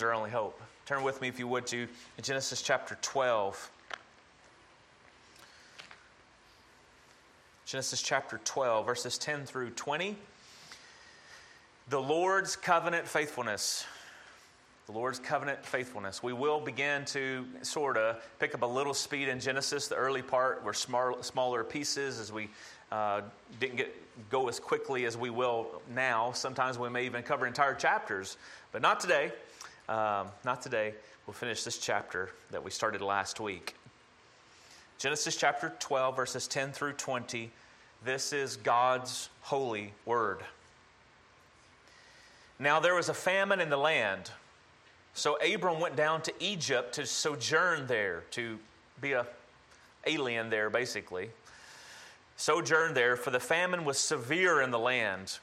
Our only hope. Turn with me, if you would, to Genesis chapter 12. Genesis chapter 12, verses 10 through 20. The Lord's covenant faithfulness. The Lord's covenant faithfulness. We will begin to sort of pick up a little speed in Genesis. The early part were smaller pieces as we didn't go as quickly as we will now. Sometimes we may even cover entire chapters, but not today. Not today. We'll finish this chapter that we started last week. Genesis chapter 12, verses 10 through 20. This is God's holy word. Now there was a famine in the land, so Abram went down to Egypt to sojourn there, to be an alien there, basically. Sojourn there, for the famine was severe in the land.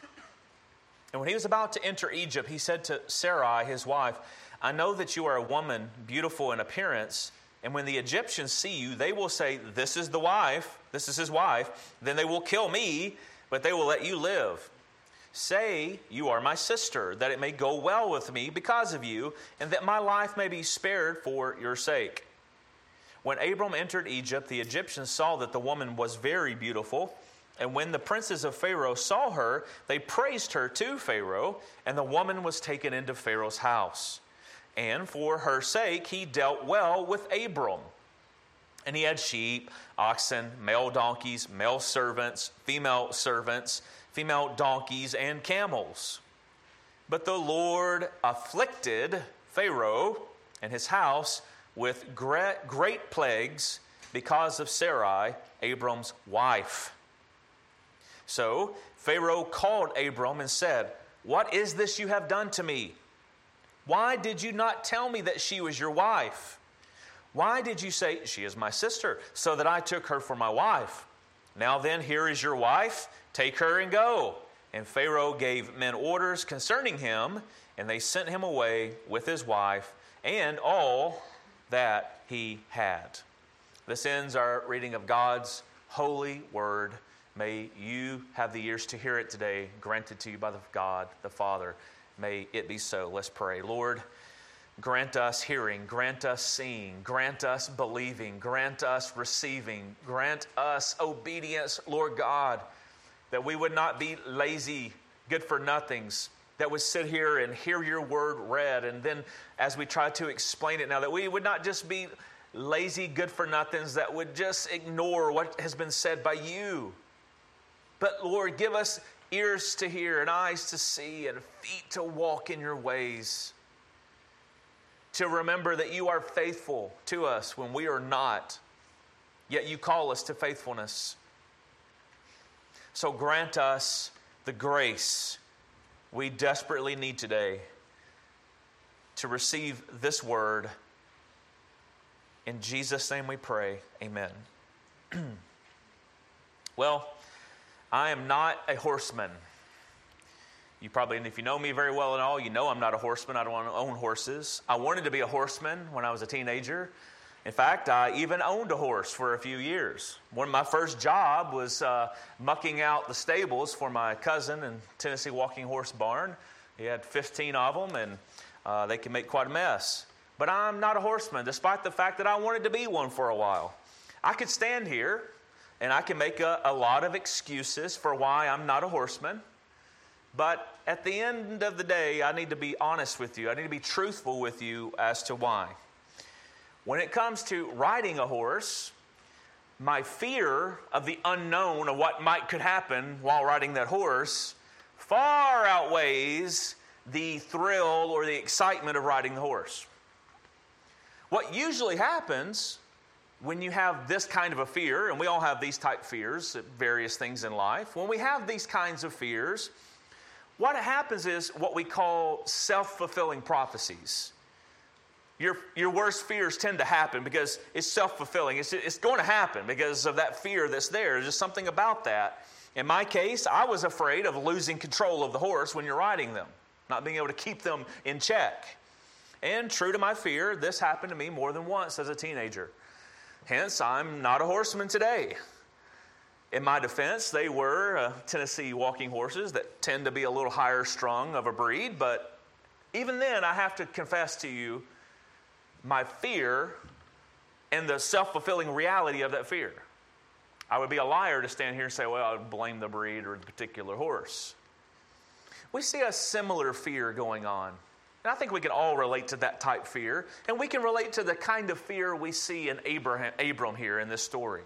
And when he was about to enter Egypt, he said to Sarai, his wife, I know that you are a woman beautiful in appearance, and when the Egyptians see you, they will say, this is his wife, then they will kill me, but they will let you live. Say, you are my sister, that it may go well with me because of you, and that my life may be spared for your sake. When Abram entered Egypt, the Egyptians saw that the woman was very beautiful. And when the princes of Pharaoh saw her, they praised her to Pharaoh, and the woman was taken into Pharaoh's house. And for her sake, he dealt well with Abram. And he had sheep, oxen, male donkeys, male servants, female donkeys, and camels. But the Lord afflicted Pharaoh and his house with great plagues because of Sarai, Abram's wife. So Pharaoh called Abram and said, what is this you have done to me? Why did you not tell me that she was your wife? Why did you say, she is my sister, so that I took her for my wife? Now then, here is your wife. Take her and go. And Pharaoh gave men orders concerning him, and they sent him away with his wife and all that he had. This ends our reading of God's holy word. May you have the ears to hear it today, granted to you by God the Father. May it be so. Let's pray. Lord, grant us hearing, grant us seeing, grant us believing, grant us receiving, grant us obedience, Lord God, that we would not be lazy, good-for-nothings, that would sit here and hear your word read, and then as we try to explain it now, that we would not just be lazy, good-for-nothings that would just ignore what has been said by you. But Lord, give us ears to hear and eyes to see and feet to walk in your ways. To remember that you are faithful to us when we are not, yet you call us to faithfulness. So grant us the grace we desperately need today to receive this word. In Jesus' name we pray, amen. Well, I am not a horseman. You probably, if you know me very well and all, you know I'm not a horseman. I don't want to own horses. I wanted to be a horseman when I was a teenager. In fact, I even owned a horse for a few years. One of my first job was mucking out the stables for my cousin in Tennessee Walking Horse Barn. He had 15 of them, and they can make quite a mess. But I'm not a horseman, despite the fact that I wanted to be one for a while. I could stand here, and I can make a lot of excuses for why I'm not a horseman. But at the end of the day, I need to be honest with you. I need to be truthful with you as to why. When it comes to riding a horse, my fear of the unknown of what could happen while riding that horse far outweighs the thrill or the excitement of riding the horse. What usually happens when you have this kind of a fear, and we all have these type fears at various things in life, when we have these kinds of fears, what happens is what we call self-fulfilling prophecies. Your worst fears tend to happen because it's self-fulfilling. It's going to happen because of that fear that's there. There's just something about that. In my case, I was afraid of losing control of the horse when you're riding them, not being able to keep them in check. And true to my fear, this happened to me more than once as a teenager. Hence, I'm not a horseman today. In my defense, they were Tennessee walking horses that tend to be a little higher strung of a breed, but even then I have to confess to you my fear and the self-fulfilling reality of that fear. I would be a liar to stand here and say, well, I would blame the breed or the particular horse. We see a similar fear going on. And I think we can all relate to that type fear. And we can relate to the kind of fear we see in Abram here in this story.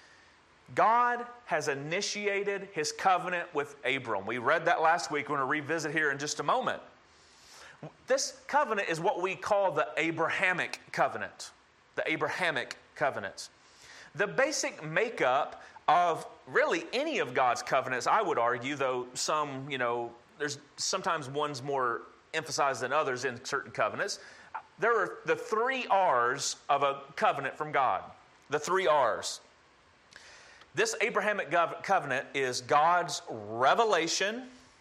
God has initiated his covenant with Abram. We read that last week. We're going to revisit here in just a moment. This covenant is what we call the Abrahamic covenant. The Abrahamic covenant. The basic makeup of really any of God's covenants, I would argue, though some, there's sometimes one's more emphasized than others in certain covenants. There are the 3 R's of a covenant from God. The 3 R's. This Abrahamic covenant is God's revelation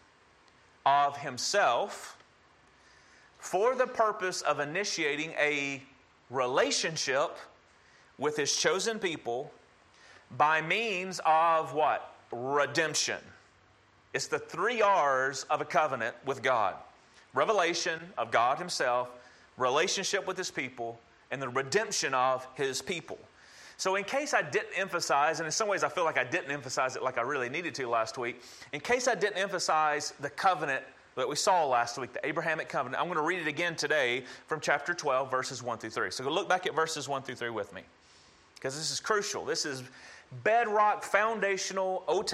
of himself for the purpose of initiating a relationship with his chosen people by means of what? Redemption. It's the 3 R's of a covenant with God. Revelation of God himself, relationship with his people, and the redemption of his people. So in case I didn't emphasize, and in some ways I feel like I didn't emphasize it like I really needed to last week, in case I didn't emphasize the covenant that we saw last week, the Abrahamic covenant, I'm going to read it again today from chapter 12, verses 1 through 3. So go look back at verses 1 through 3 with me, because this is crucial. This is bedrock, foundational, Old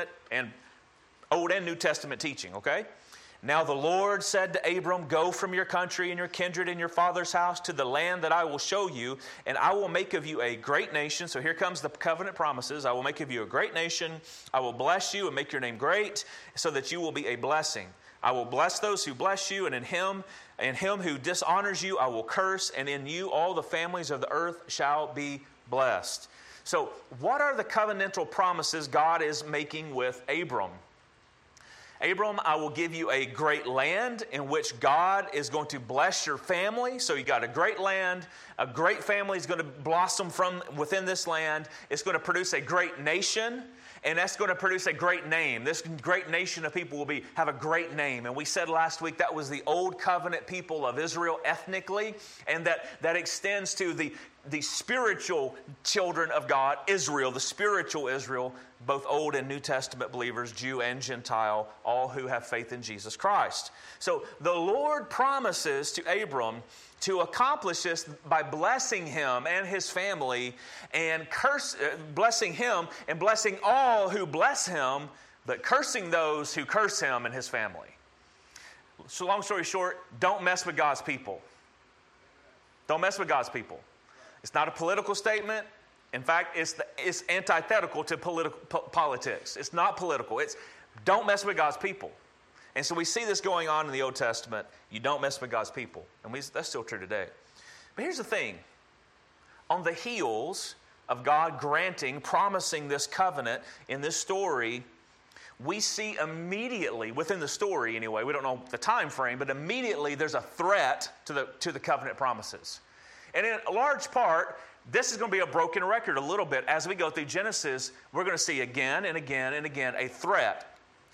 and New Testament teaching, okay? Now the Lord said to Abram, go from your country and your kindred and your father's house to the land that I will show you, and I will make of you a great nation. So here comes the covenant promises. I will make of you a great nation. I will bless you and make your name great, so that you will be a blessing. I will bless those who bless you, and in him who dishonors you I will curse, and in you all the families of the earth shall be blessed. So what are the covenantal promises God is making with Abram? Abram, I will give you a great land in which God is going to bless your family. So you got a great land, a great family is going to blossom from within this land. It's going to produce a great nation, and that's going to produce a great name. This great nation of people will have a great name. And we said last week that was the old covenant people of Israel ethnically, and that extends to the spiritual children of God, Israel, the spiritual Israel, both Old and New Testament believers, Jew and Gentile, all who have faith in Jesus Christ. So the Lord promises to Abram to accomplish this by blessing him and his family, and blessing him and blessing all who bless him, but cursing those who curse him and his family. So long story short, don't mess with God's people. Don't mess with God's people. It's not a political statement. In fact, it's antithetical to politics. It's not political. It's don't mess with God's people. And so we see this going on in the Old Testament. You don't mess with God's people. And that's still true today. But here's the thing. On the heels of God promising this covenant in this story, we see immediately, within the story anyway, we don't know the time frame, but immediately there's a threat to the covenant promises. And in a large part, this is going to be a broken record a little bit. As we go through Genesis, we're going to see again and again and again a threat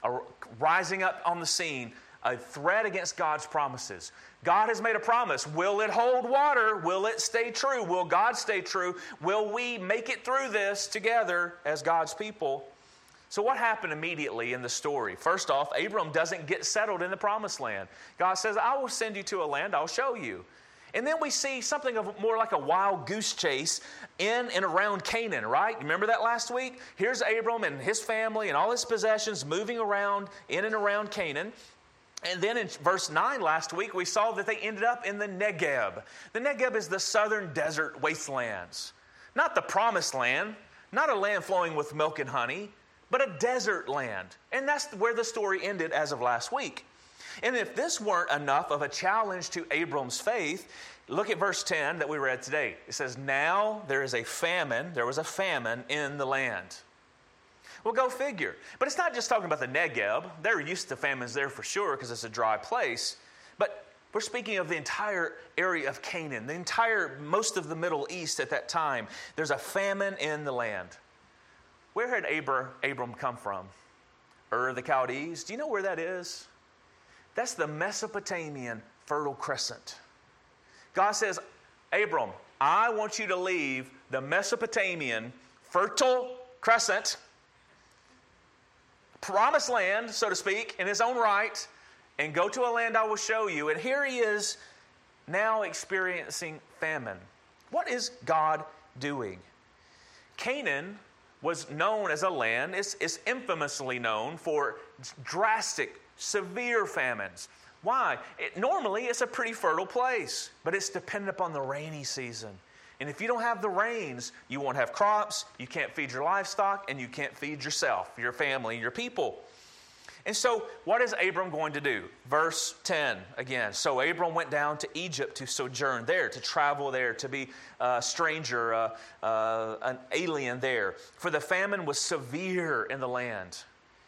rising up on the scene, a threat against God's promises. God has made a promise. Will it hold water? Will it stay true? Will God stay true? Will we make it through this together as God's people? So what happened immediately in the story? First off, Abram doesn't get settled in the promised land. God says, I will send you to a land I'll show you. And then we see something of more like a wild goose chase in and around Canaan, right? Remember that last week? Here's Abram and his family and all his possessions moving around in and around Canaan. And then in verse 9 last week, we saw that they ended up in the Negeb. The Negeb is the southern desert wastelands. Not the promised land, not a land flowing with milk and honey, but a desert land. And that's where the story ended as of last week. And if this weren't enough of a challenge to Abram's faith, look at verse 10 that we read today. It says, now there was a famine in the land. Well, go figure. But it's not just talking about the Negeb. They're used to famines there for sure because it's a dry place. But we're speaking of the entire area of Canaan, most of the Middle East at that time. There's a famine in the land. Where had Abram come from? Ur of the Chaldees. Do you know where that is? That's the Mesopotamian Fertile Crescent. God says, Abram, I want you to leave the Mesopotamian Fertile Crescent, promised land, so to speak, in his own right, and go to a land I will show you. And here he is now experiencing famine. What is God doing? Canaan was known as a land, it's infamously known for drastic, severe famines. Why? Normally, it's a pretty fertile place, but it's dependent upon the rainy season. And if you don't have the rains, you won't have crops, you can't feed your livestock, and you can't feed yourself, your family, your people. And so, what is Abram going to do? Verse 10 again. So Abram went down to Egypt to sojourn there, to travel there, to be a stranger, an alien there. For the famine was severe in the land.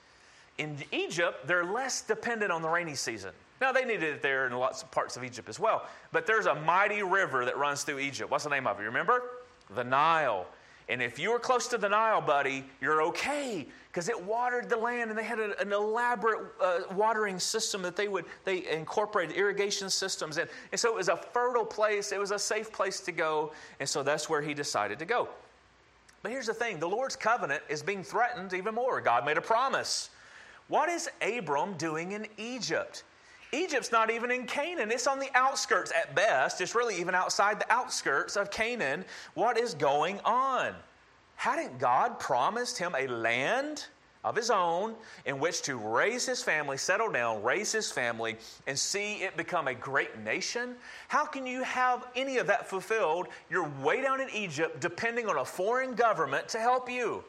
In Egypt, they're less dependent on the rainy season. Now, they needed it there in lots of parts of Egypt as well. But there's a mighty river that runs through Egypt. What's the name of it? You remember? The Nile. And if you were close to the Nile, buddy, you're okay, because it watered the land, and they had an elaborate watering system that they incorporated irrigation systems in. And so it was a fertile place. It was a safe place to go. And so that's where he decided to go. But here's the thing. The Lord's covenant is being threatened even more. God made a promise. What is Abram doing in Egypt? Egypt's not even in Canaan. It's on the outskirts at best. It's really even outside the outskirts of Canaan. What is going on? Hadn't God promised him a land of his own in which to raise his family, settle down, raise his family, and see it become a great nation? How can you have any of that fulfilled? You're way down in Egypt depending on a foreign government to help you.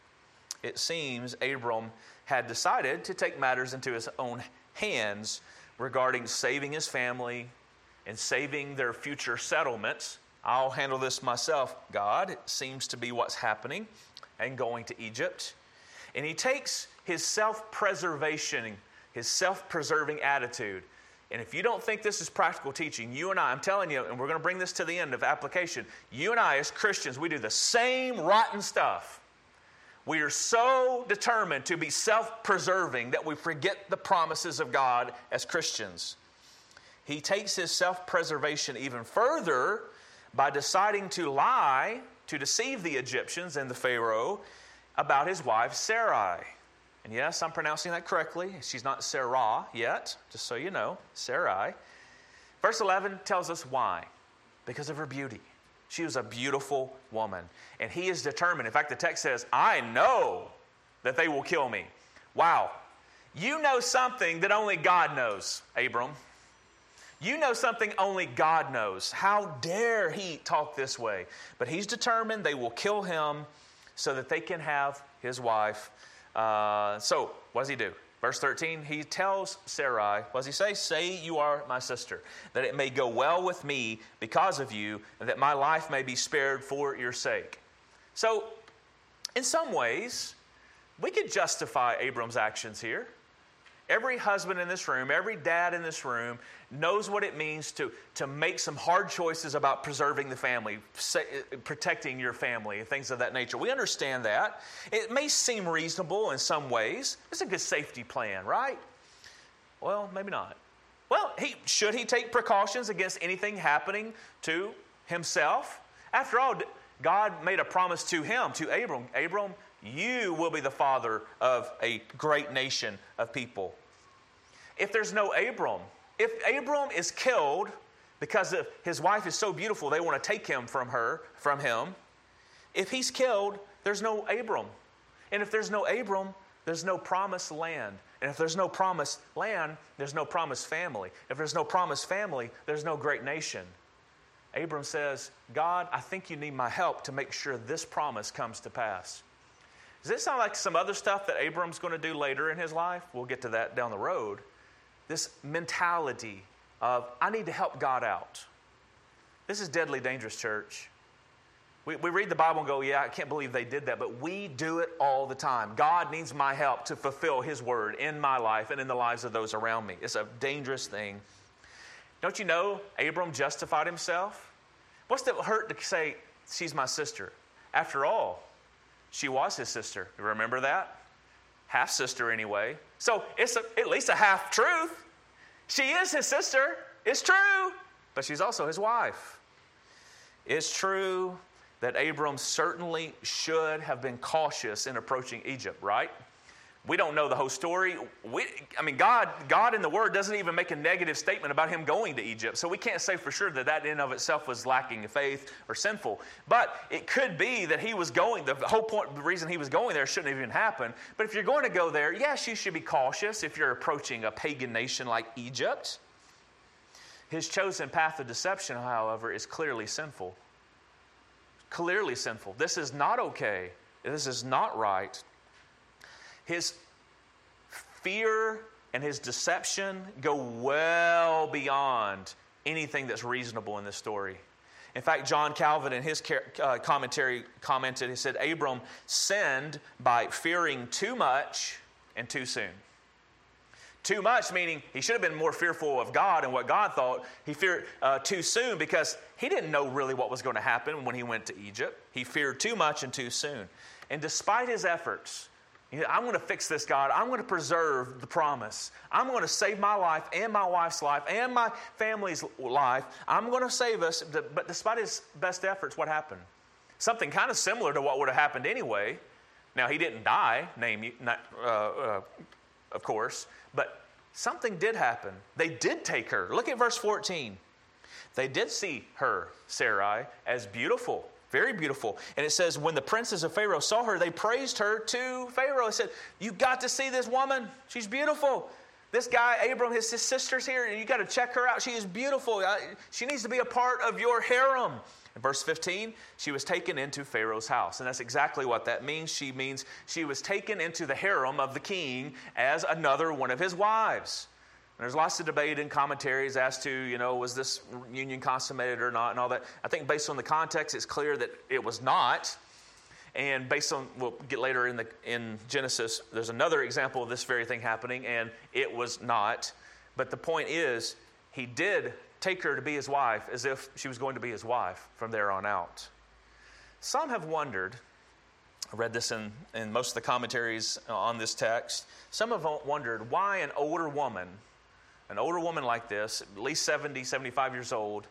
It seems Abram had decided to take matters into his own hands regarding saving his family and saving their future settlements. I'll handle this myself, God. It seems to be what's happening, and going to Egypt. And he takes his self-preservation, his self-preserving attitude. And if you don't think this is practical teaching, you and I, I'm telling you, and we're going to bring this to the end of application, you and I as Christians, we do the same rotten stuff. We are so determined to be self-preserving that we forget the promises of God as Christians. He takes his self-preservation even further by deciding to lie, to deceive the Egyptians and the Pharaoh about his wife Sarai. And yes, I'm pronouncing that correctly. She's not Sarah yet, just so you know, Sarai. Verse 11 tells us why. Because of her beauty. She was a beautiful woman. And he is determined. In fact, the text says, I know that they will kill me. Wow. You know something that only God knows, Abram. You know something only God knows. How dare he talk this way? But he's determined they will kill him so that they can have his wife. So what does he do? Verse 13, he tells Sarai, what does he say? Say you are my sister, that it may go well with me because of you, and that my life may be spared for your sake. So, in some ways, we could justify Abram's actions here. Every husband in this room, every dad in this room knows what it means to make some hard choices about preserving the family, protecting your family, and things of that nature. We understand that. It may seem reasonable in some ways. It's a good safety plan, right? Well, maybe not. Well, should he take precautions against anything happening to himself? After all, God made a promise to him, to Abram. Abram, you will be the father of a great nation of people. If there's no Abram, if Abram is killed because his wife is so beautiful, they want to take him from him. If he's killed, there's no Abram. And if there's no Abram, there's no promised land. And if there's no promised land, there's no promised family. If there's no promised family, there's no great nation. Abram says, God, I think you need my help to make sure this promise comes to pass. Does this sound like some other stuff that Abram's going to do later in his life? We'll get to that down the road. This mentality of, I need to help God out. This is deadly dangerous, church. We read the Bible and go, yeah, I can't believe they did that. But we do it all the time. God needs my help to fulfill his word in my life and in the lives of those around me. It's a dangerous thing. Don't you know Abram justified himself? What's the hurt to say, she's my sister? After all, she was his sister. You remember that? Half-sister anyway. So it's at least a half-truth. She is his sister. It's true, but she's also his wife. It's true that Abram certainly should have been cautious in approaching Egypt, right? We don't know the whole story. God in the Word doesn't even make a negative statement about him going to Egypt. So we can't say for sure that that in and of itself was lacking in faith or sinful. But it could be that he was going, the whole point, the reason he was going there shouldn't have even happened. But if you're going to go there, yes, you should be cautious if you're approaching a pagan nation like Egypt. His chosen path of deception, however, is clearly sinful. Clearly sinful. This is not okay. This is not right. His fear and his deception go well beyond anything that's reasonable in this story. In fact, John Calvin in his commentary commented, he said, Abram sinned by fearing too much and too soon. Too much meaning he should have been more fearful of God and what God thought. He feared too soon because he didn't know really what was going to happen when he went to Egypt. He feared too much and too soon. And despite his efforts, I'm going to fix this, God. I'm going to preserve the promise. I'm going to save my life and my wife's life and my family's life. I'm going to save us. But despite his best efforts, what happened? Something kind of similar to what would have happened anyway. Now, he didn't die, of course, but something did happen. They did take her. Look at verse 14. They did see her, Sarai, as beautiful. Very beautiful. And it says, when the princes of Pharaoh saw her, they praised her to Pharaoh. They said, you got to see this woman. She's beautiful. This guy, Abram, his sister's here. You got to check her out. She is beautiful. She needs to be a part of your harem. In verse 15, she was taken into Pharaoh's house. And that's exactly what that means. She means she was taken into the harem of the king as another one of his wives. There's lots of debate and commentaries as to, was this union consummated or not and all that. I think based on the context, it's clear that it was not. And based on, we'll get later in Genesis, there's another example of this very thing happening, and it was not. But the point is, he did take her to be his wife as if she was going to be his wife from there on out. Some have wondered, I read this in most of the commentaries on this text, some have wondered why an older woman like this, at least 70, 75 years old,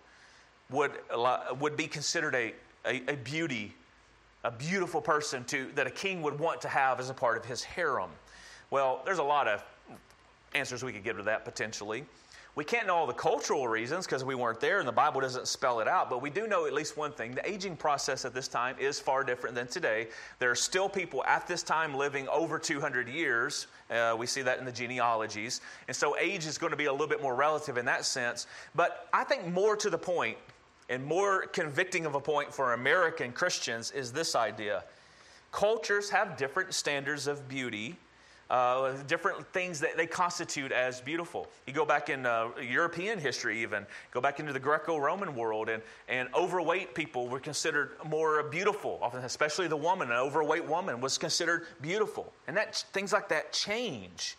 would be considered a beauty, a beautiful person that a king would want to have as a part of his harem. Well, there's a lot of answers we could give to that potentially. We can't know all the cultural reasons because we weren't there and the Bible doesn't spell it out, but we do know at least one thing. The aging process at this time is far different than today. There are still people at this time living over 200 years. We see that in the genealogies. And so age is going to be a little bit more relative in that sense. But I think more to the point and more convicting of a point for American Christians is this idea. Cultures have different standards of beauty. Different things that they constitute as beautiful. You go back in European history even, go back into the Greco-Roman world, and overweight people were considered more beautiful, often, especially the woman. An overweight woman was considered beautiful. And things like that change.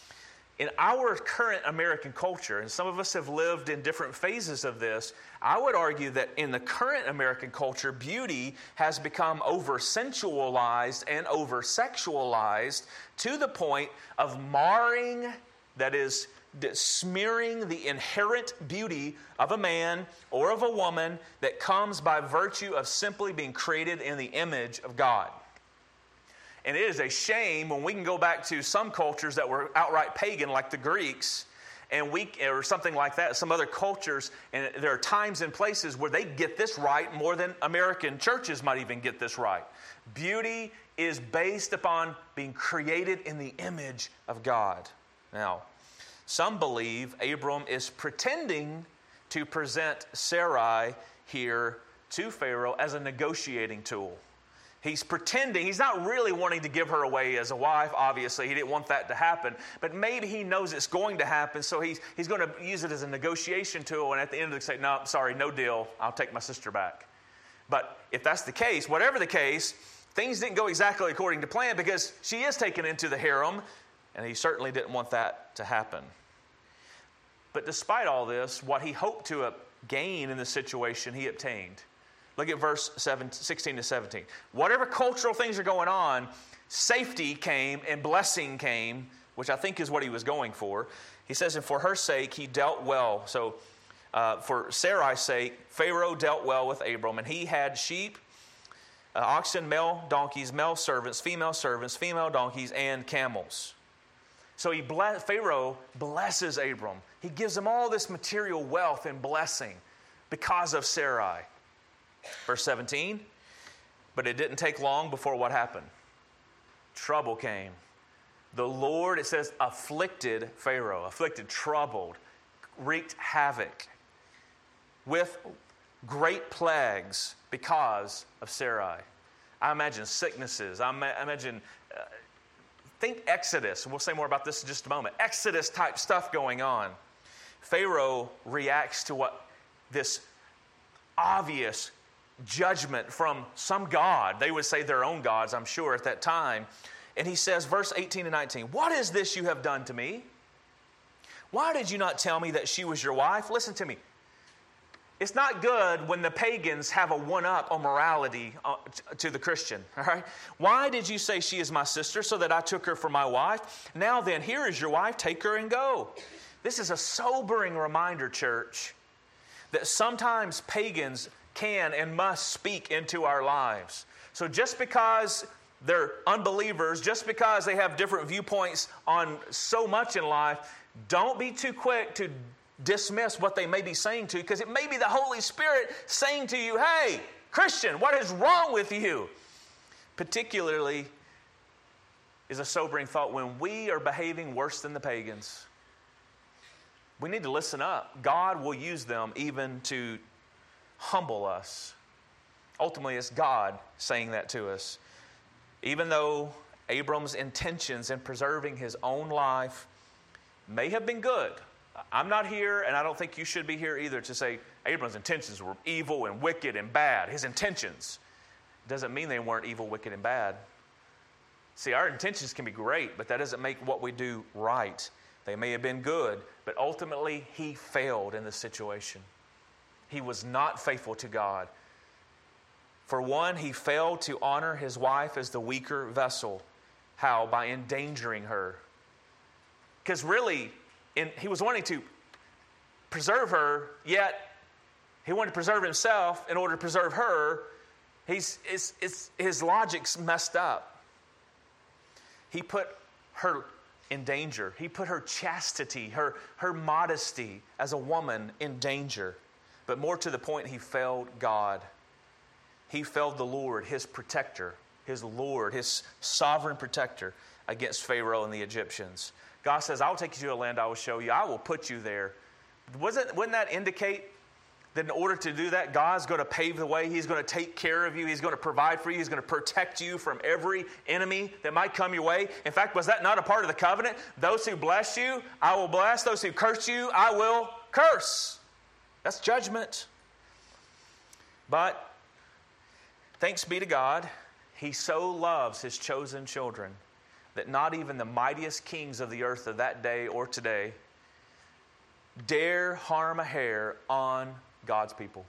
In our current American culture, and some of us have lived in different phases of this, I would argue that in the current American culture, beauty has become over-sensualized and over-sexualized to the point of marring, that is, smearing the inherent beauty of a man or of a woman that comes by virtue of simply being created in the image of God. And it is a shame when we can go back to some cultures that were outright pagan, like the Greeks, or something like that, some other cultures, and there are times and places where they get this right more than American churches might even get this right. Beauty is based upon being created in the image of God. Now, some believe Abram is pretending to present Sarai here to Pharaoh as a negotiating tool. He's pretending, he's not really wanting to give her away as a wife, obviously. He didn't want that to happen. But maybe he knows it's going to happen, so he's going to use it as a negotiation tool, and at the end of the day say, no, sorry, no deal, I'll take my sister back. But if that's the case, whatever the case, things didn't go exactly according to plan because she is taken into the harem, and he certainly didn't want that to happen. But despite all this, what he hoped to gain in the situation, he obtained. Look at verse 16 to 17. Whatever cultural things are going on, safety came and blessing came, which I think is what he was going for. He says, and for her sake, he dealt well. So For Sarai's sake, Pharaoh dealt well with Abram, and he had sheep, oxen, male donkeys, male servants, female donkeys, and camels. So Pharaoh blesses Abram. He gives him all this material wealth and blessing because of Sarai. Verse 17, but it didn't take long before what happened? Trouble came. The Lord, it says, afflicted Pharaoh, troubled, wreaked havoc with great plagues because of Sarai. I imagine sicknesses. I imagine, think Exodus. We'll say more about this in just a moment. Exodus type stuff going on. Pharaoh reacts to what this obvious judgment from some god. They would say their own gods, I'm sure, at that time. And he says, verse 18 and 19, what is this you have done to me? Why did you not tell me that she was your wife? Listen to me. It's not good when the pagans have a one-up on morality to the Christian. All right? Why did you say she is my sister so that I took her for my wife? Now then, here is your wife. Take her and go. This is a sobering reminder, church, that sometimes pagans can and must speak into our lives. So just because they're unbelievers, just because they have different viewpoints on so much in life, don't be too quick to dismiss what they may be saying to you, because it may be the Holy Spirit saying to you, hey, Christian, what is wrong with you? Particularly is a sobering thought when we are behaving worse than the pagans. We need to listen up. God will use them even to humble us. Ultimately, it's God saying that to us. Even though Abram's intentions in preserving his own life may have been good, I'm not here, and I don't think you should be here either, to say Abram's intentions were evil and wicked and bad. His intentions doesn't mean they weren't evil, wicked, and bad. See, our intentions can be great, but that doesn't make what we do right. They may have been good, but ultimately he failed in this situation. He was not faithful to God. For one, he failed to honor his wife as the weaker vessel. How? By endangering her. Because really, he was wanting to preserve her, yet he wanted to preserve himself in order to preserve her. His logic's messed up. He put her in danger. He put her chastity, her modesty as a woman in danger. But more to the point, he failed God. He failed the Lord, his protector, his Lord, his sovereign protector against Pharaoh and the Egyptians. God says, I'll take you to a land I will show you. I will put you there. Wouldn't that indicate that in order to do that, God's going to pave the way? He's going to take care of you. He's going to provide for you. He's going to protect you from every enemy that might come your way. In fact, was that not a part of the covenant? Those who bless you, I will bless. Those who curse you, I will curse. That's judgment. But thanks be to God, he so loves his chosen children that not even the mightiest kings of the earth of that day or today dare harm a hair on God's people.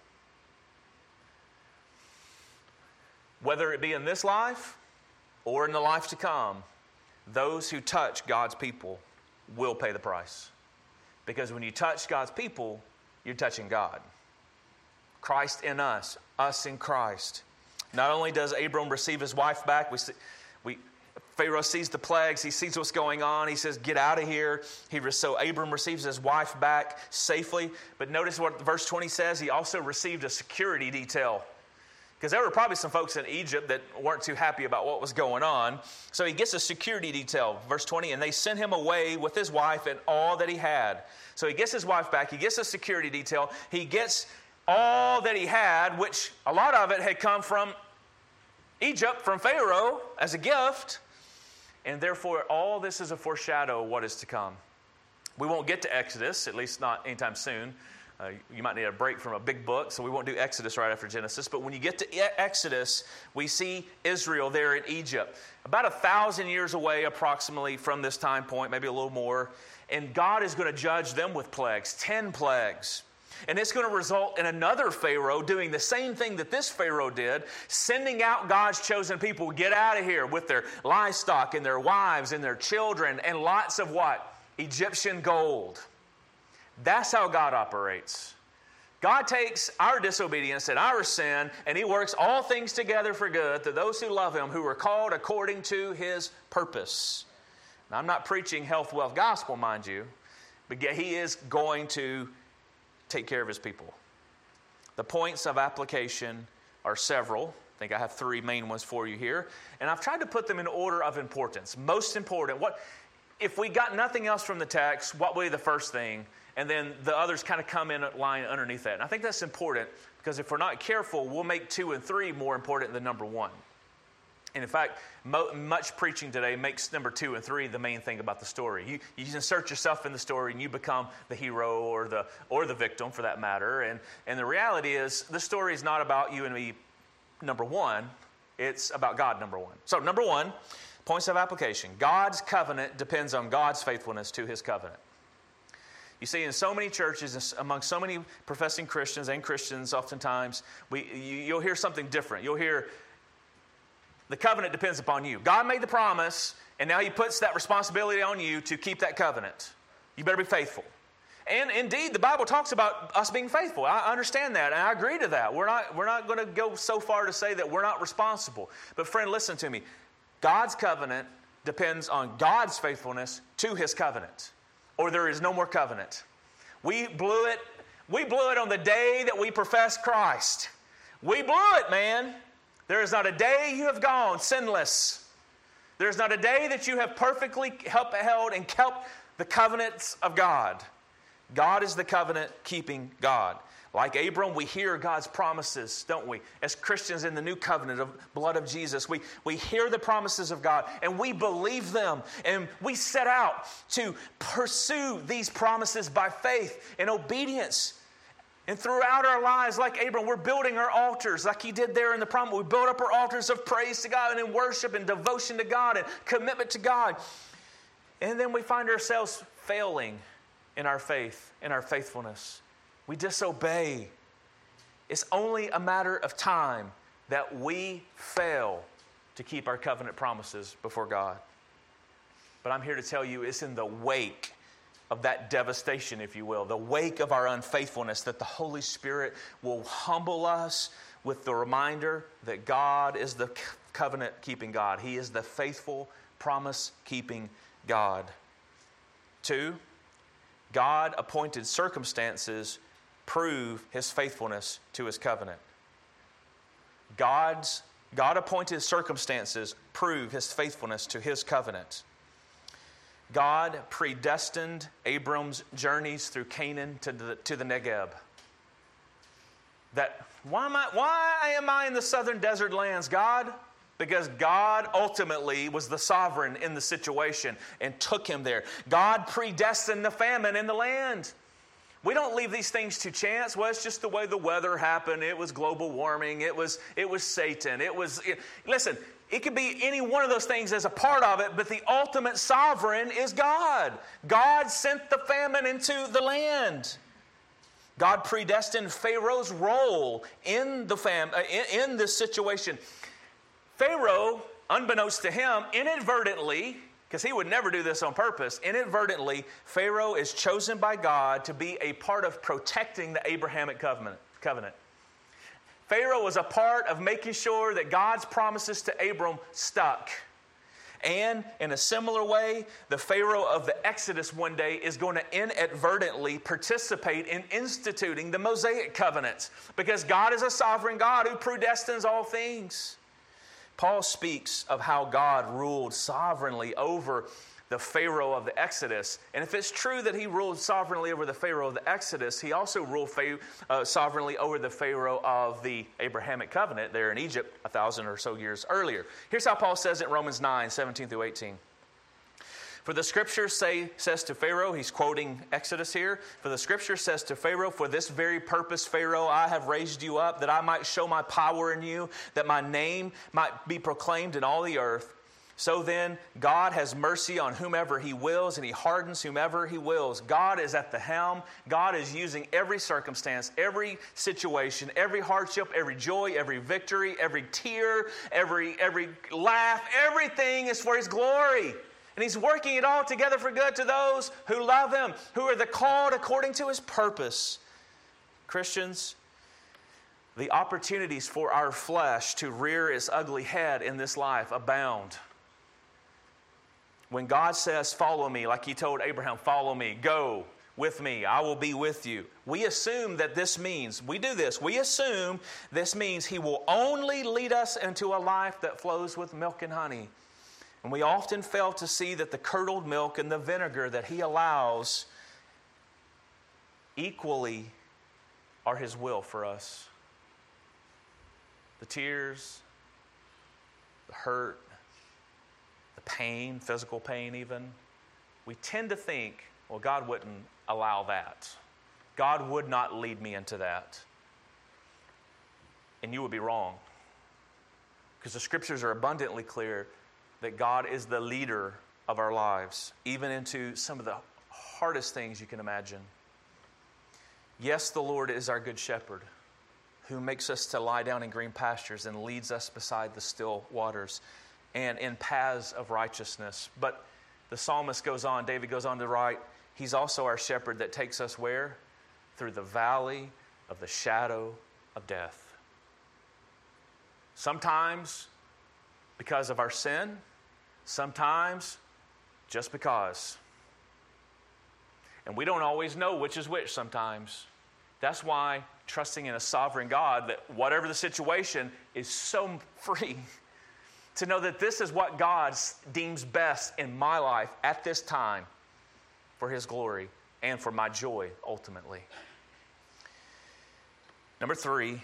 Whether it be in this life or in the life to come, those who touch God's people will pay the price. Because when you touch God's people, you're touching God. Christ in us in Christ. Not only does Abram receive his wife back, Pharaoh sees the plagues. He sees what's going on. He says, get out of here. So Abram receives his wife back safely. But notice what verse 20 says. He also received a security detail. Because there were probably some folks in Egypt that weren't too happy about what was going on. So he gets a security detail. Verse 20, and they sent him away with his wife and all that he had. So he gets his wife back. He gets a security detail. He gets all that he had, which a lot of it had come from Egypt, from Pharaoh, as a gift. And therefore, all this is a foreshadow of what is to come. We won't get to Exodus, at least not anytime soon. You might need a break from a big book, so we won't do Exodus right after Genesis. But when you get to Exodus, we see Israel there in Egypt. About 1,000 years away approximately from this time point, maybe a little more. And God is going to judge them with plagues, 10 plagues. And it's going to result in another Pharaoh doing the same thing that this Pharaoh did, sending out God's chosen people, get out of here with their livestock and their wives and their children and lots of what? Egyptian gold. That's how God operates. God takes our disobedience and our sin, and He works all things together for good to those who love Him, who are called according to His purpose. Now, I'm not preaching health, wealth, gospel, mind you, but He is going to take care of His people. The points of application are several. I think I have 3 main ones for you here. And I've tried to put them in order of importance. Most important, if we got nothing else from the text, what would be the first thing? And then the others kind of come in line underneath that. And I think that's important because if we're not careful, we'll make 2 and 3 more important than number 1. And in fact, much preaching today makes number 2 and 3 the main thing about the story. You insert yourself in the story and you become the hero or the victim for that matter. And the reality is the story is not about you and me, number 1. It's about God, number 1. So number 1, points of application. God's covenant depends on God's faithfulness to His covenant. You see, in so many churches, among so many professing Christians and Christians, oftentimes, you'll hear something different. You'll hear, the covenant depends upon you. God made the promise, and now He puts that responsibility on you to keep that covenant. You better be faithful. And indeed, the Bible talks about us being faithful. I understand that, and I agree to that. We're not going to go so far to say that we're not responsible. But friend, listen to me. God's covenant depends on God's faithfulness to His covenant, or there is no more covenant. We blew it. We blew it on the day that we professed Christ. We blew it, man. There is not a day you have gone sinless. There is not a day that you have perfectly upheld and kept the covenants of God. God is the covenant-keeping God. Like Abram, we hear God's promises, don't we? As Christians in the new covenant of blood of Jesus, we hear the promises of God and we believe them. And we set out to pursue these promises by faith and obedience. And throughout our lives, like Abram, we're building our altars like he did there in the promise. We build up our altars of praise to God and in worship and devotion to God and commitment to God. And then we find ourselves failing in our faith, in our faithfulness. We disobey. It's only a matter of time that we fail to keep our covenant promises before God. But I'm here to tell you it's in the wake of that devastation, if you will, the wake of our unfaithfulness, that the Holy Spirit will humble us with the reminder that God is the covenant-keeping God. He is the faithful, promise-keeping God. 2, God-appointed circumstances prove His faithfulness to His covenant. God-appointed circumstances prove His faithfulness to His covenant. God predestined Abram's journeys through Canaan to the Negeb. Why am I in the southern desert lands, God? Because God ultimately was the sovereign in the situation and took him there. God predestined the famine in the land. We don't leave these things to chance. Well, it's just the way the weather happened. It was global warming. It was Satan. Listen, it could be any one of those things as a part of it, but the ultimate sovereign is God. God sent the famine into the land. God predestined Pharaoh's role in in this situation. Pharaoh, unbeknownst to him, inadvertently, because he would never do this on purpose, inadvertently, Pharaoh is chosen by God to be a part of protecting the Abrahamic covenant. Pharaoh was a part of making sure that God's promises to Abram stuck. And in a similar way, the Pharaoh of the Exodus one day is going to inadvertently participate in instituting the Mosaic covenants, because God is a sovereign God who predestines all things. Paul speaks of how God ruled sovereignly over the Pharaoh of the Exodus. And if it's true that he ruled sovereignly over the Pharaoh of the Exodus, he also ruled sovereignly over the Pharaoh of the Abrahamic covenant there in Egypt 1,000 or so years earlier. Here's how Paul says it in Romans 9, 17 through 18. For the Scripture says to Pharaoh, he's quoting Exodus here, for the Scripture says to Pharaoh, for this very purpose, Pharaoh, I have raised you up, that I might show my power in you, that my name might be proclaimed in all the earth. So then, God has mercy on whomever He wills, and He hardens whomever He wills. God is at the helm. God is using every circumstance, every situation, every hardship, every joy, every victory, every tear, every laugh. Everything is for His glory. And He's working it all together for good to those who love Him, who are the called according to His purpose. Christians, the opportunities for our flesh to rear its ugly head in this life abound. When God says, follow me, like he told Abraham, follow me, go with me, I will be with you. We assume that this means, we assume this means he will only lead us into a life that flows with milk and honey. And we often fail to see that the curdled milk and the vinegar that he allows equally are his will for us. The tears, the hurt, the pain, physical pain even. We tend to think, well, God wouldn't allow that. God would not lead me into that. And you would be wrong. Because the scriptures are abundantly clear that God is the leader of our lives, even into some of the hardest things you can imagine. Yes, the Lord is our good shepherd, who makes us to lie down in green pastures and leads us beside the still waters and in paths of righteousness. But the psalmist goes on, David goes on to write, he's also our shepherd that takes us where? Through the valley of the shadow of death. Sometimes because of our sin, sometimes just because. And we don't always know which is which sometimes. That's why trusting in a sovereign God, that whatever the situation, is so free to know that this is what God deems best in my life at this time for his glory and for my joy ultimately. Number 3,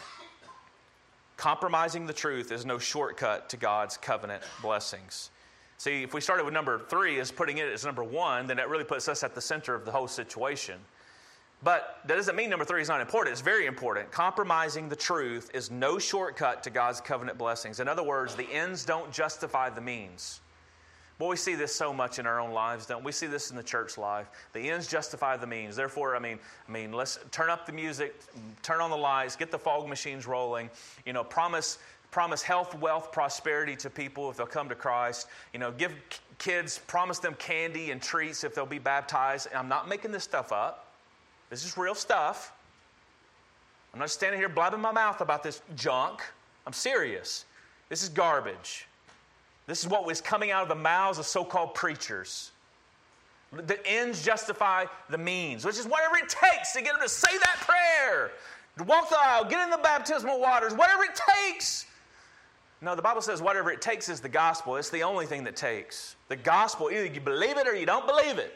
compromising the truth is no shortcut to God's covenant blessings. See, if we started with number 3 as putting it as number 1, then that really puts us at the center of the whole situation. But that doesn't mean number 3 is not important. It's very important. Compromising the truth is no shortcut to God's covenant blessings. In other words, the ends don't justify the means. Boy, we see this so much in our own lives, don't we? We see this in the church life. The ends justify the means. Therefore, I mean, let's turn up the music, turn on the lights, get the fog machines rolling. You know, promise health, wealth, prosperity to people if they'll come to Christ. You know, give kids, promise them candy and treats if they'll be baptized. And I'm not making this stuff up. This is real stuff. I'm not standing here blabbing my mouth about this junk. I'm serious. This is garbage. This is what was coming out of the mouths of so-called preachers. The ends justify the means, which is whatever it takes to get them to say that prayer, to walk the aisle, get in the baptismal waters, whatever it takes. No, the Bible says whatever it takes is the gospel. It's the only thing that takes. The gospel, either you believe it or you don't believe it.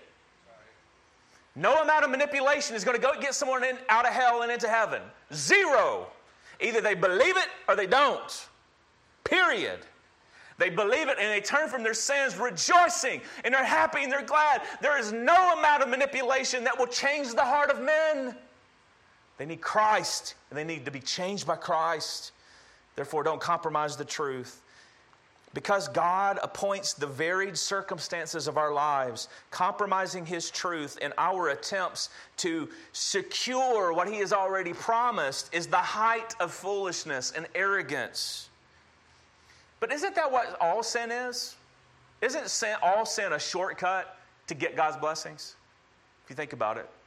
No amount of manipulation is going to go get someone out of hell and into heaven. Zero. Either they believe it or they don't. Period. They believe it and they turn from their sins rejoicing and they're happy and they're glad. There is no amount of manipulation that will change the heart of men. They need Christ and they need to be changed by Christ. Therefore, don't compromise the truth. Because God appoints the varied circumstances of our lives, compromising his truth in our attempts to secure what he has already promised is the height of foolishness and arrogance. But isn't that what all sin is? Isn't all sin a shortcut to get God's blessings? If you think about it.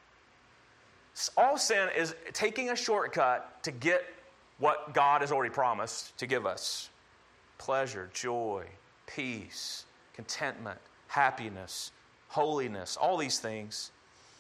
All sin is taking a shortcut to get what God has already promised to give us. Pleasure, joy, peace, contentment, happiness, holiness, all these things.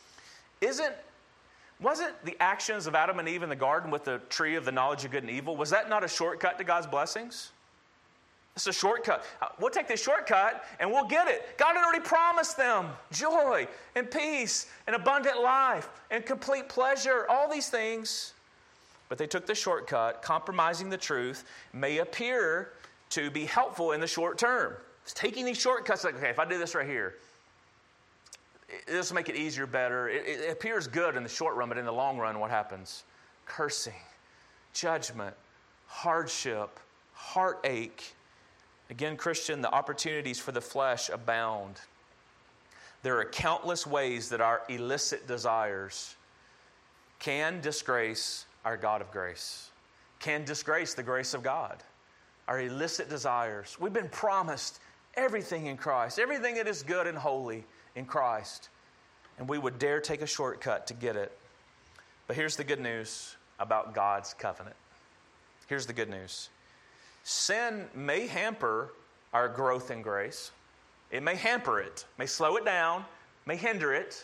Wasn't the actions of Adam and Eve in the garden with the tree of the knowledge of good and evil, was that not a shortcut to God's blessings? It's a shortcut. We'll take this shortcut and we'll get it. God had already promised them joy and peace and abundant life and complete pleasure, all these things. But they took the shortcut. Compromising the truth may appear to be helpful in the short term. It's taking these shortcuts, like, okay, if I do this right here, this will make it easier, better. It appears good in the short run, but in the long run, what happens? Cursing, judgment, hardship, heartache. Again, Christian, the opportunities for the flesh abound. There are countless ways that our illicit desires can disgrace our God of grace, can disgrace the grace of God. Our illicit desires. We've been promised everything in Christ, everything that is good and holy in Christ, and we would dare take a shortcut to get it. But here's the good news about God's covenant. Here's the good news. Sin may hamper our growth in grace. It may hamper it, may slow it down, may hinder it.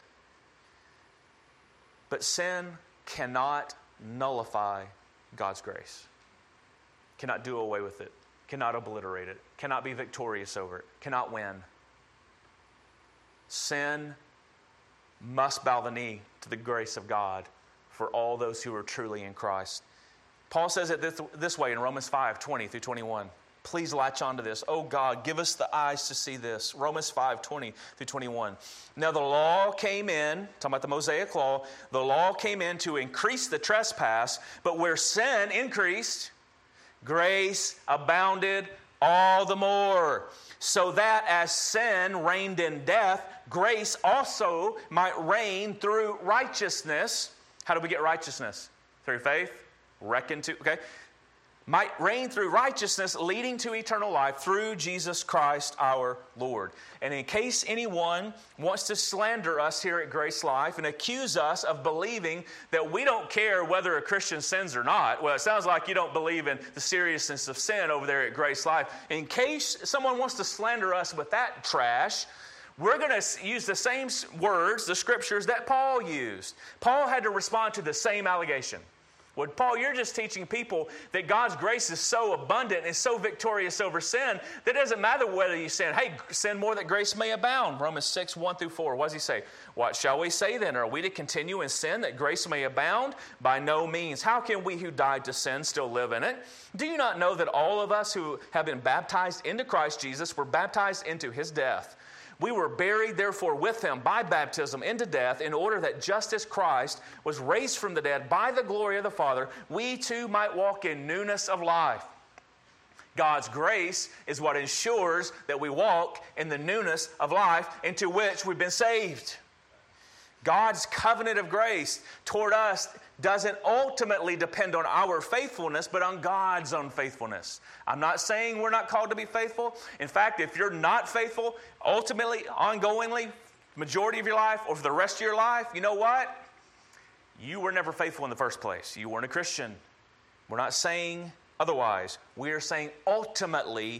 But sin cannot nullify God's grace. Cannot do away with it. Cannot obliterate it. Cannot be victorious over it. Cannot win. Sin must bow the knee to the grace of God for all those who are truly in Christ. Paul says it this way in Romans 5, 20 through 21. Please latch onto this. Oh God, give us the eyes to see this. Romans 5, 20 through 21. Now the law came in, talking about the Mosaic law, the law came in to increase the trespass, but where sin increased, grace abounded all the more. So that as sin reigned in death, grace also might reign through righteousness. How do we get righteousness? Through faith? Might reign through righteousness, leading to eternal life through Jesus Christ our Lord. And in case anyone wants to slander us here at Grace Life and accuse us of believing that we don't care whether a Christian sins or not, well, it sounds like you don't believe in the seriousness of sin over there at Grace Life. In case someone wants to slander us with that trash, we're going to use the same words, the scriptures that Paul used. Paul had to respond to the same allegation. Well, Paul, you're just teaching people that God's grace is so abundant and so victorious over sin that it doesn't matter whether you sin. Hey, sin more that grace may abound. Romans 6, 1 through 4. What does he say? What shall we say then? Are we to continue in sin that grace may abound? By no means. How can we who died to sin still live in it? Do you not know that all of us who have been baptized into Christ Jesus were baptized into his death? We were buried, therefore, with him by baptism into death, in order that just as Christ was raised from the dead by the glory of the Father, we too might walk in newness of life. God's grace is what ensures that we walk in the newness of life into which we've been saved. God's covenant of grace toward us doesn't ultimately depend on our faithfulness, but on God's own faithfulness. I'm not saying we're not called to be faithful. In fact, if you're not faithful, ultimately, ongoingly, majority of your life, or for the rest of your life, you know what? You were never faithful in the first place. You weren't a Christian. We're not saying otherwise. We are saying ultimately,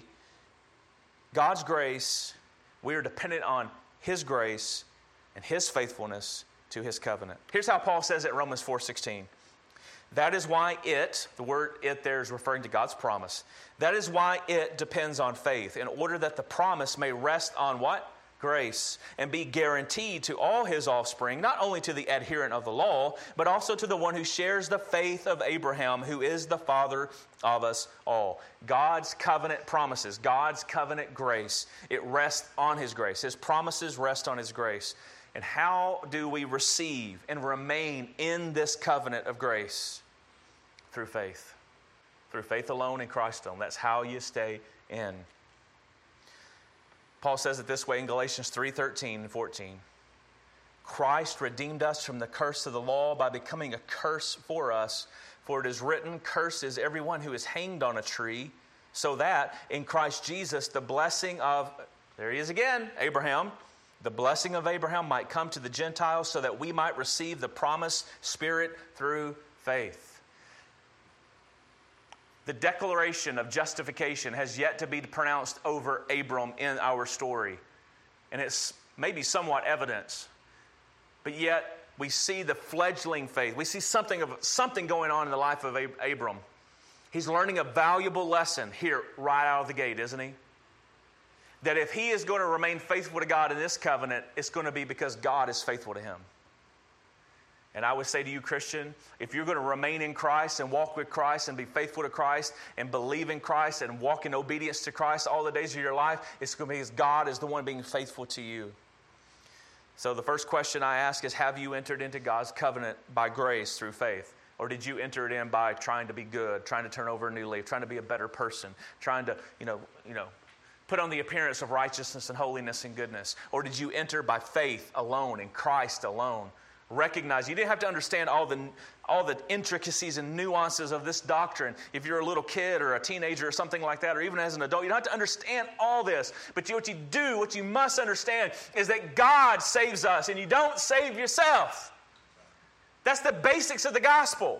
God's grace, we are dependent on his grace and his faithfulness to his covenant. Here's how Paul says it in Romans 4:16. That is why the word it there is referring to God's promise. That is why it depends on faith, in order that the promise may rest on what? Grace, and be guaranteed to all his offspring, not only to the adherent of the law, but also to the one who shares the faith of Abraham, who is the father of us all. God's covenant promises, God's covenant grace, it rests on his grace. His promises rest on his grace. And how do we receive and remain in this covenant of grace? Through faith. Through faith alone in Christ alone. That's how you stay in. Paul says it this way in Galatians 3:13 and 14. Christ redeemed us from the curse of the law by becoming a curse for us. For it is written, cursed is everyone who is hanged on a tree, so that in Christ Jesus the blessing of, there he is again, Abraham, the blessing of Abraham might come to the Gentiles so that we might receive the promised Spirit through faith. The declaration of justification has yet to be pronounced over Abram in our story. And it's maybe somewhat evidence. But yet we see the fledgling faith. We see something going on in the life of Abram. He's learning a valuable lesson here right out of the gate, isn't he? That if he is going to remain faithful to God in this covenant, it's going to be because God is faithful to him. And I would say to you, Christian, if you're going to remain in Christ and walk with Christ and be faithful to Christ and believe in Christ and walk in obedience to Christ all the days of your life, it's going to be because God is the one being faithful to you. So the first question I ask is, have you entered into God's covenant by grace through faith? Or did you enter it in by trying to be good, trying to turn over a new leaf, trying to be a better person, trying to, put on the appearance of righteousness and holiness and goodness? Or did you enter by faith alone, in Christ alone? Recognize you didn't have to understand all the intricacies and nuances of this doctrine. If you're a little kid or a teenager or something like that, or even as an adult, you don't have to understand all this. But what you must understand is that God saves us, and you don't save yourself. That's the basics of the gospel.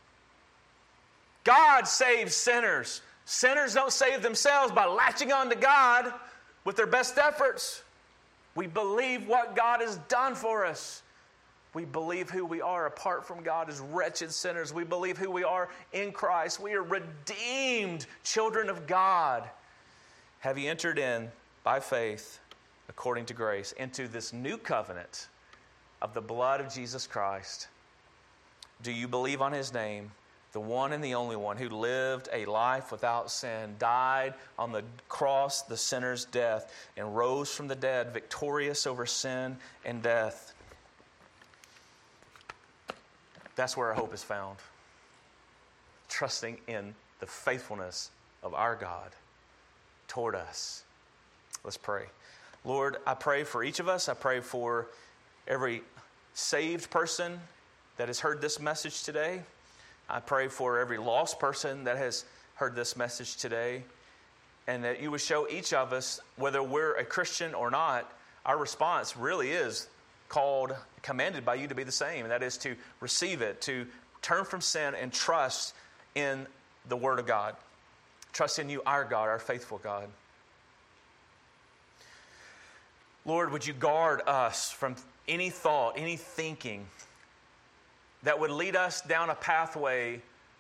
God saves sinners. Sinners don't save themselves by latching on to God with their best efforts. We believe what God has done for us. We believe who we are apart from God as wretched sinners. We believe who we are in Christ. We are redeemed children of God. Have you entered in by faith, according to grace, into this new covenant of the blood of Jesus Christ? Do you believe on His name, the one and the only one who lived a life without sin, died on the cross, the sinner's death, and rose from the dead, victorious over sin and death? That's where our hope is found. Trusting in the faithfulness of our God toward us. Let's pray. Lord, I pray for each of us. I pray for every saved person that has heard this message today. I pray for every lost person that has heard this message today. And that you would show each of us, whether we're a Christian or not, our response really is commanded by you to be the same. And that is to receive it, to turn from sin and trust in the Word of God. Trust in you, our God, our faithful God. Lord, would you guard us from any thought, any thinking that would lead us down a pathway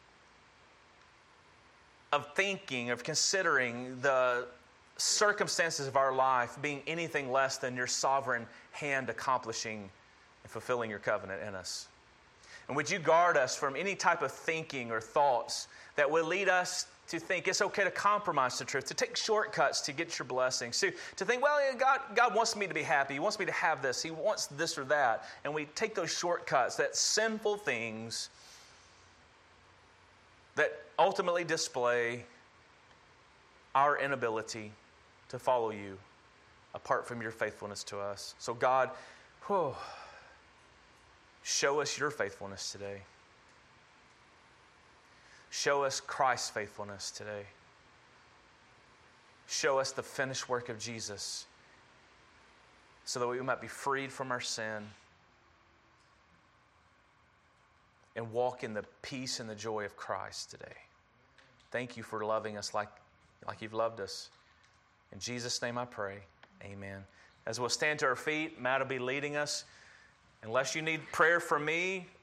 of thinking, of considering the circumstances of our life being anything less than your sovereign hand accomplishing and fulfilling your covenant in us. And would you guard us from any type of thinking or thoughts that would lead us to think it's okay to compromise the truth, to take shortcuts to get your blessings, to think, well, God wants me to be happy. He wants me to have this. He wants this or that. And we take those shortcuts, that sinful things that ultimately display our inability to follow you apart from your faithfulness to us. So God, show us your faithfulness today. Show us Christ's faithfulness today. Show us the finished work of Jesus so that we might be freed from our sin and walk in the peace and the joy of Christ today. Thank you for loving us like you've loved us. In Jesus' name I pray, amen. As we'll stand to our feet, Matt will be leading us. Unless you need prayer from me,